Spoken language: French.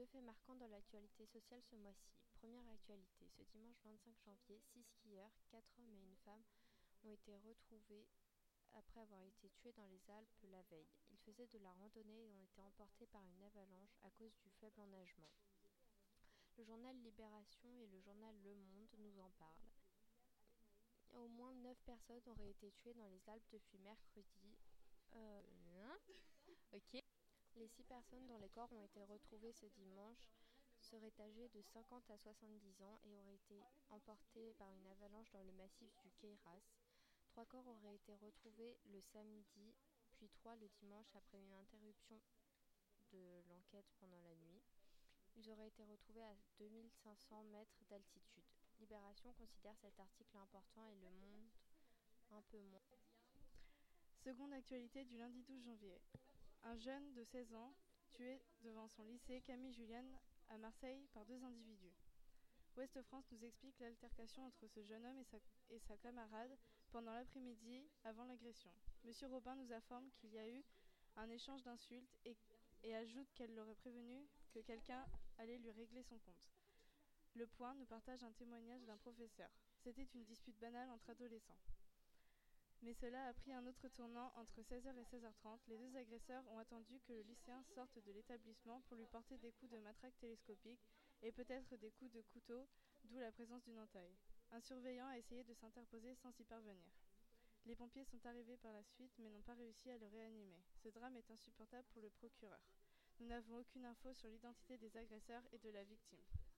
faits marquants dans l'actualité sociale ce mois-ci. Première actualité, ce dimanche 25 janvier, 6 skieurs, 4 hommes et une femme, ont été retrouvés après avoir été tués dans les Alpes la veille. Ils faisaient de la randonnée et ont été emportés par une avalanche à cause du faible enneigement. Le journal Libération et le journal Le Monde nous en parlent. Au moins 9 personnes auraient été tuées dans les Alpes depuis mercredi. Ok. Les 6 personnes dont les corps ont été retrouvés ce dimanche seraient âgées de 50 à 70 ans et auraient été emportées par une avalanche dans le massif du Queyras. 3 corps auraient été retrouvés le samedi, puis 3 le dimanche après une interruption de l'enquête pendant la nuit. Ils auraient été retrouvés à 2500 mètres d'altitude. Libération considère cet article important et Le Monde un peu moins. Seconde actualité du lundi 12 janvier. Un jeune de 16 ans tué devant son lycée Camille Julienne à Marseille par 2 individus. Ouest France nous explique l'altercation entre ce jeune homme et sa camarade pendant l'après-midi avant l'agression. Monsieur Robin nous informe qu'il y a eu un échange d'insultes et ajoute qu'elle l'aurait prévenu que quelqu'un allait lui régler son compte. Le Point nous partage un témoignage d'un professeur. C'était une dispute banale entre adolescents. Mais cela a pris un autre tournant entre 16h et 16h30. Les 2 agresseurs ont attendu que le lycéen sorte de l'établissement pour lui porter des coups de matraque télescopique et peut-être des coups de couteau, d'où la présence d'une entaille. Un surveillant a essayé de s'interposer sans y parvenir. Les pompiers sont arrivés par la suite mais n'ont pas réussi à le réanimer. Ce drame est insupportable pour le procureur. Nous n'avons aucune info sur l'identité des agresseurs et de la victime.